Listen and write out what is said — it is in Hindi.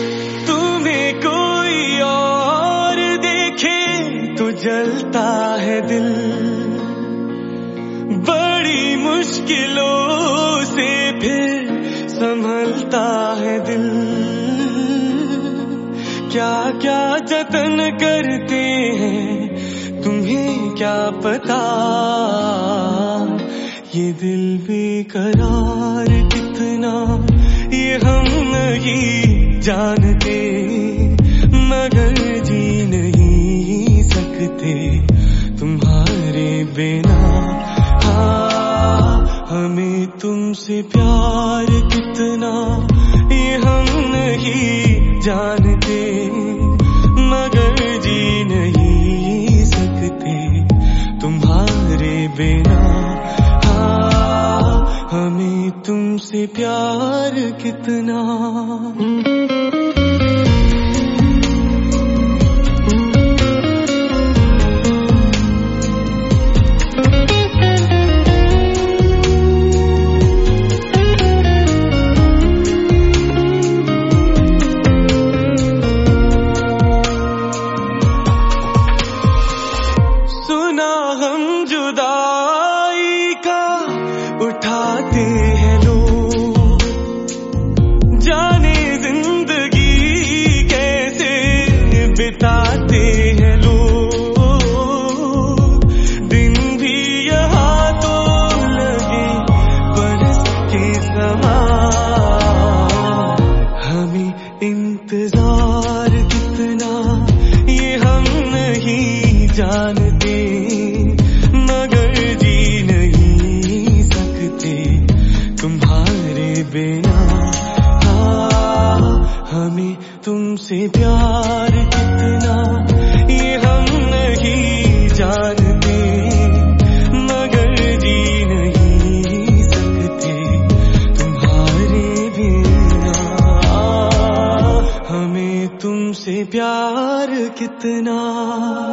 तुम्हें कोई और देखे तो जलता है दिल, बड़ी मुश्किलों से फिर संभलता है दिल। क्या क्या जतन करते हैं तुम्हें क्या पता, ये दिल बेकरार कितना ये हम नहीं जानते, मगर जी नहीं सकते तुम्हारे बिना। हाँ, हमें तुमसे प्यार कितना ये हम नहीं जानते, मगर जी नहीं सकते तुम्हारे बिना। हाँ, हमें तुमसे प्यार कितना। हम जुदाई का उठाते हैं लोग, जाने जिंदगी कैसे बिताते हैं लोग। दिन भी यहाँ तो लगे बरस के समान, हमें इंतजार कितना ये हम नहीं जानते, मगर जी नहीं सकते तुम्हारे बिना। हाँ, हमें तुमसे प्यार कितना ये हम नहीं जानते, मगर जी नहीं सकते तुम्हारे बिना। हमें तुमसे प्यार कितना।